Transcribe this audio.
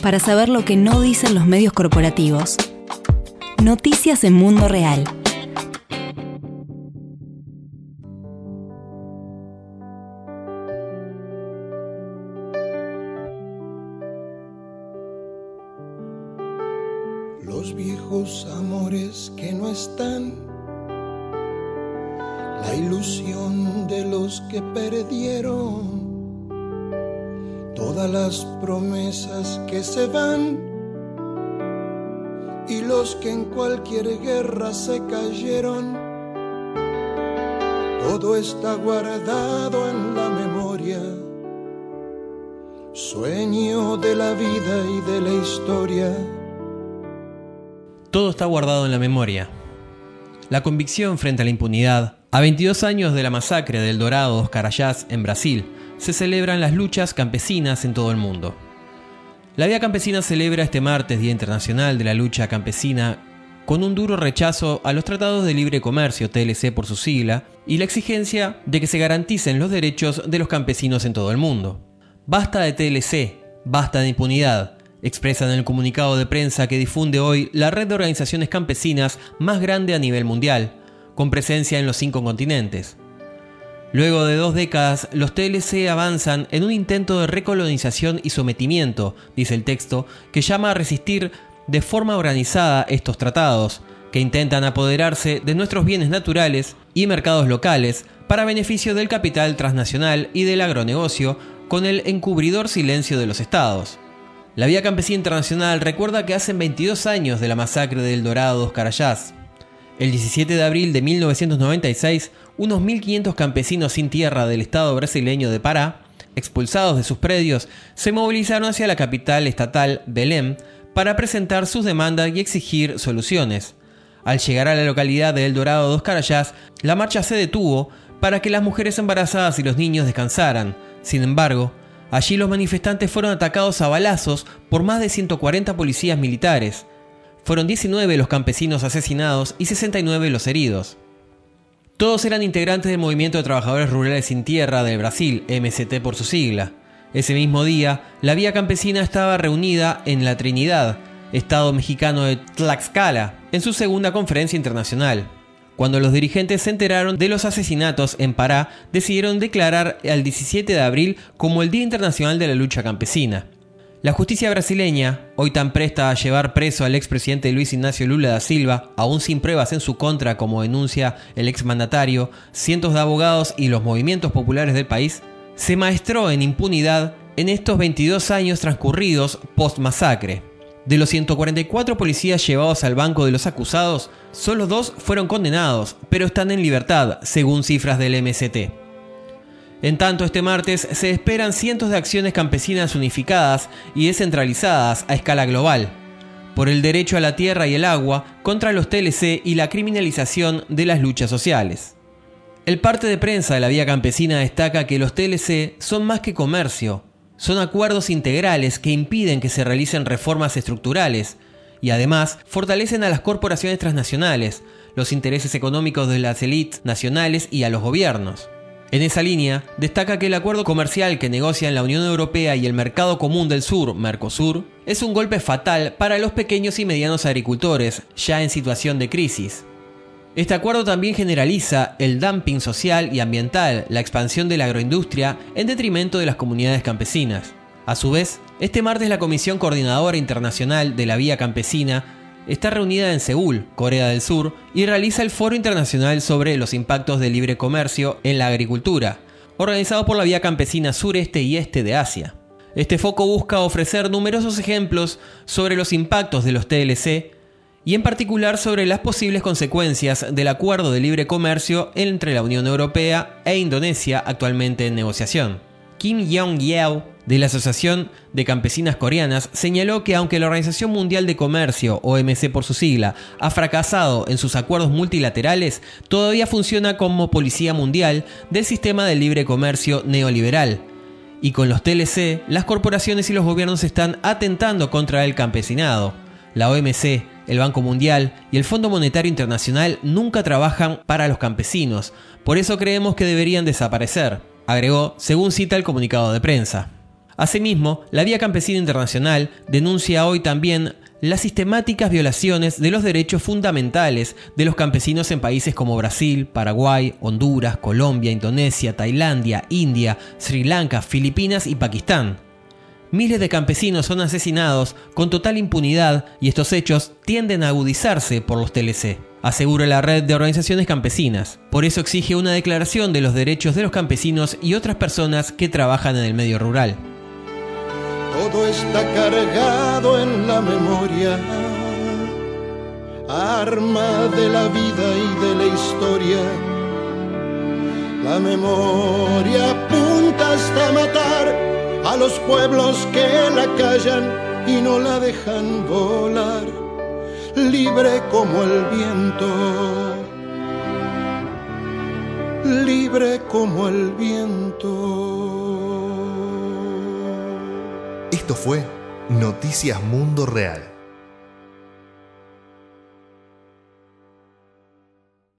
para saber lo que no dicen los medios corporativos. Noticias en Mundo Real. Los viejos amores que no están, la ilusión de los que perdieron, todas las promesas que se van y los que en cualquier guerra se cayeron. Todo está guardado en la memoria, sueño de la vida y de la historia. Todo está guardado en la memoria. La convicción frente a la impunidad. A 22 años de la masacre del Dourado dos Carajás en Brasil, se celebran las luchas campesinas en todo el mundo. La Vía Campesina celebra este martes, Día Internacional de la Lucha Campesina, con un duro rechazo a los tratados de libre comercio, TLC por su sigla, y la exigencia de que se garanticen los derechos de los campesinos en todo el mundo. Basta de TLC, basta de impunidad, expresan en el comunicado de prensa que difunde hoy la red de organizaciones campesinas más grande a nivel mundial, con presencia en los 5 continentes. Luego de 2 décadas, los TLC avanzan en un intento de recolonización y sometimiento, dice el texto, que llama a resistir de forma organizada estos tratados, que intentan apoderarse de nuestros bienes naturales y mercados locales para beneficio del capital transnacional y del agronegocio, con el encubridor silencio de los estados. La Vía Campesina Internacional recuerda que hace 22 años de la masacre del Dourado dos Carajás. El 17 de abril de 1996, unos 1.500 campesinos sin tierra del estado brasileño de Pará, expulsados de sus predios, se movilizaron hacia la capital estatal, Belém, para presentar sus demandas y exigir soluciones. Al llegar a la localidad de El Dourado dos Carajás, la marcha se detuvo para que las mujeres embarazadas y los niños descansaran. Sin embargo, allí los manifestantes fueron atacados a balazos por más de 140 policías militares. Fueron 19 los campesinos asesinados y 69 los heridos. Todos eran integrantes del Movimiento de Trabajadores Rurales Sin Tierra del Brasil, MST por su sigla. Ese mismo día, la Vía Campesina estaba reunida en La Trinidad, estado mexicano de Tlaxcala, en su segunda conferencia internacional. Cuando los dirigentes se enteraron de los asesinatos en Pará, decidieron declarar el 17 de abril como el Día Internacional de la Lucha Campesina. La justicia brasileña, hoy tan presta a llevar preso al expresidente Luis Ignacio Lula da Silva, aún sin pruebas en su contra como denuncia el exmandatario, cientos de abogados y los movimientos populares del país, se maestró en impunidad en estos 22 años transcurridos post-masacre. De los 144 policías llevados al banco de los acusados, solo 2 fueron condenados, pero están en libertad, según cifras del MST. En tanto, este martes se esperan cientos de acciones campesinas unificadas y descentralizadas a escala global, por el derecho a la tierra y el agua, contra los TLC y la criminalización de las luchas sociales. El parte de prensa de la Vía Campesina destaca que los TLC son más que comercio, son acuerdos integrales que impiden que se realicen reformas estructurales y además fortalecen a las corporaciones transnacionales, los intereses económicos de las élites nacionales y a los gobiernos. En esa línea, destaca que el acuerdo comercial que negocian la Unión Europea y el Mercado Común del Sur, Mercosur, es un golpe fatal para los pequeños y medianos agricultores, ya en situación de crisis. Este acuerdo también generaliza el dumping social y ambiental, la expansión de la agroindustria en detrimento de las comunidades campesinas. A su vez, este martes la Comisión Coordinadora Internacional de la Vía Campesina está reunida en Seúl, Corea del Sur, y realiza el Foro Internacional sobre los impactos del libre comercio en la agricultura, organizado por la Vía Campesina Sureste y Este de Asia. Este foco busca ofrecer numerosos ejemplos sobre los impactos de los TLC y en particular sobre las posibles consecuencias del acuerdo de libre comercio entre la Unión Europea e Indonesia, actualmente en negociación. Kim Yong-yeo, de la Asociación de Campesinas Coreanas, señaló que aunque la Organización Mundial de Comercio, OMC por su sigla, ha fracasado en sus acuerdos multilaterales, todavía funciona como policía mundial del sistema de libre comercio neoliberal. Y con los TLC, las corporaciones y los gobiernos están atentando contra el campesinado. La OMC, el Banco Mundial y el Fondo Monetario Internacional nunca trabajan para los campesinos, por eso creemos que deberían desaparecer, agregó, según cita el comunicado de prensa. Asimismo, la Vía Campesina Internacional denuncia hoy también las sistemáticas violaciones de los derechos fundamentales de los campesinos en países como Brasil, Paraguay, Honduras, Colombia, Indonesia, Tailandia, India, Sri Lanka, Filipinas y Pakistán. Miles de campesinos son asesinados con total impunidad y estos hechos tienden a agudizarse por los TLC, asegura la red de organizaciones campesinas. Por eso exige una declaración de los derechos de los campesinos y otras personas que trabajan en el medio rural. Todo está cargado en la memoria, arma de la vida y de la historia. La memoria apunta hasta matar a los pueblos que la callan y no la dejan volar, libre como el viento, libre como el viento. Esto fue Noticias Mundo Real.